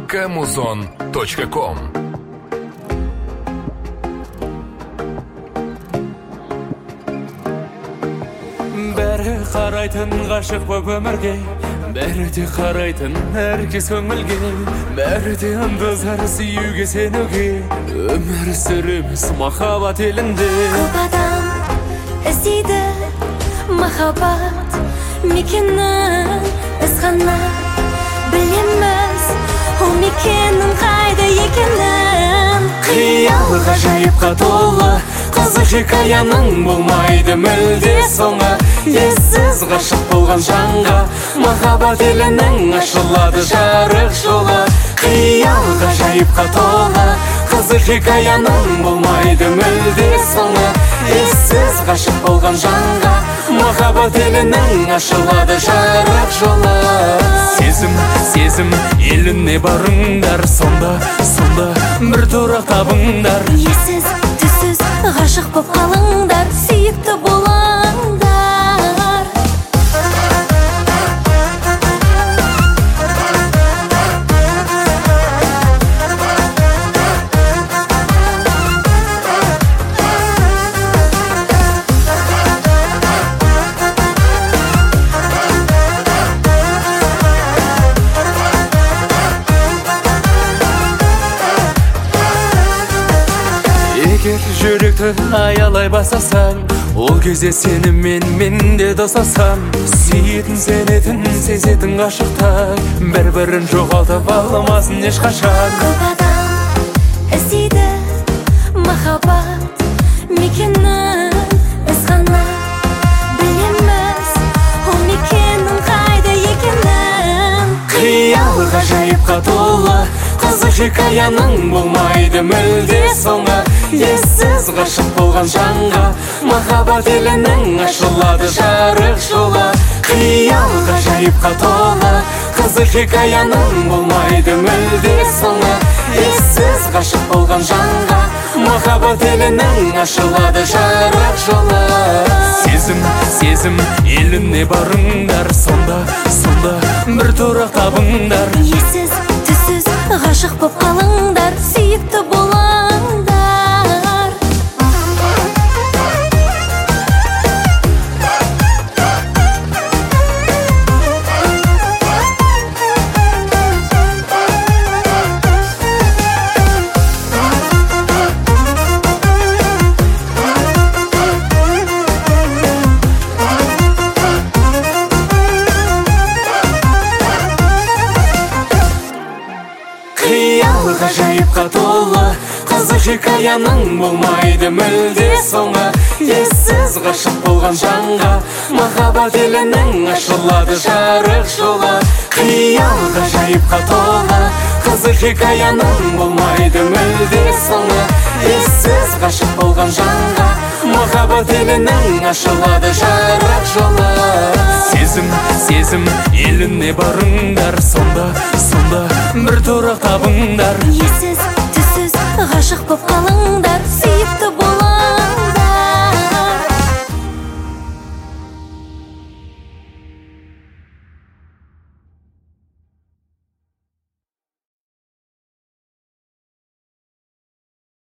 kmuzon.com. Бәрі қарайтын ғашық боп өмірге, бәрі де қарайтын әркез көңілге, бәрі де аңдызар сүюге сенуге, өмір сүреміз махаббат елінде. Көп адам іздейді махаббат мекенін, біз ғана білеміз ол мекеннің қайда екенін. Қиял ғажайыпқа толы қызық хикаяның болмайды мүлде соңы. Ессіз ғашық болған жанға махаббат елінің ашылады жарық жолы. Қиял ғажайыпқа толы қызық хикаяның болмайды мүлде соңы. Ессіз ғашық болған жанға махаббат елінің ашылады жарық жолы. Сезім еліне барыңдар, сонда бір тұрақ табыңдар. Ессіз түссіз ғашық боп қалыңдар, сүйікті болаңдар. Егер жүректі аялай басасаң, ол кезде сені мен де досасам. Сүйетін, сенетін, сезетін ғашықтар бір-бірін жоғалтып алмасын ешқашан. Көп адам іздейді махаббат мекенін, біз ғана білеміз ол мекеннің қайда екенін. Қиял ғажайыпқа толы қызық хикаяның болмайды мүлде соңы. Ессіз ғашық болған жанға махаббат елінің ашылады жарық жолы. Қиял ғажайыпқа толы қызық хикаяның болмайды мүлде соңы. Ессіз ғашық болған жанға махаббат елінің ашылады жарық жолы. Сезім еліне барыңдар, сонда бір тұрақ табыңдар. Ессіз түссіз ғашық боп қалыңдар, сүйікті болаңдар. Қиял ғажайыпқа толы қызық хикаяның болмайды мүлде соңы. Ессіз ғашық болған жанға махаббат елінің ашылады жарық жолы. Қиял ғажайыпқа толы қызық хикаяның болмайды мүлде соңы. Ессіз ғашық болған жанға махаббат елінің ашылады жарық жолы. Сезім еліне барыңдар, сонда бір тұрақ табыңдар. Ессіз түссіз ғашық боп қалыңдар,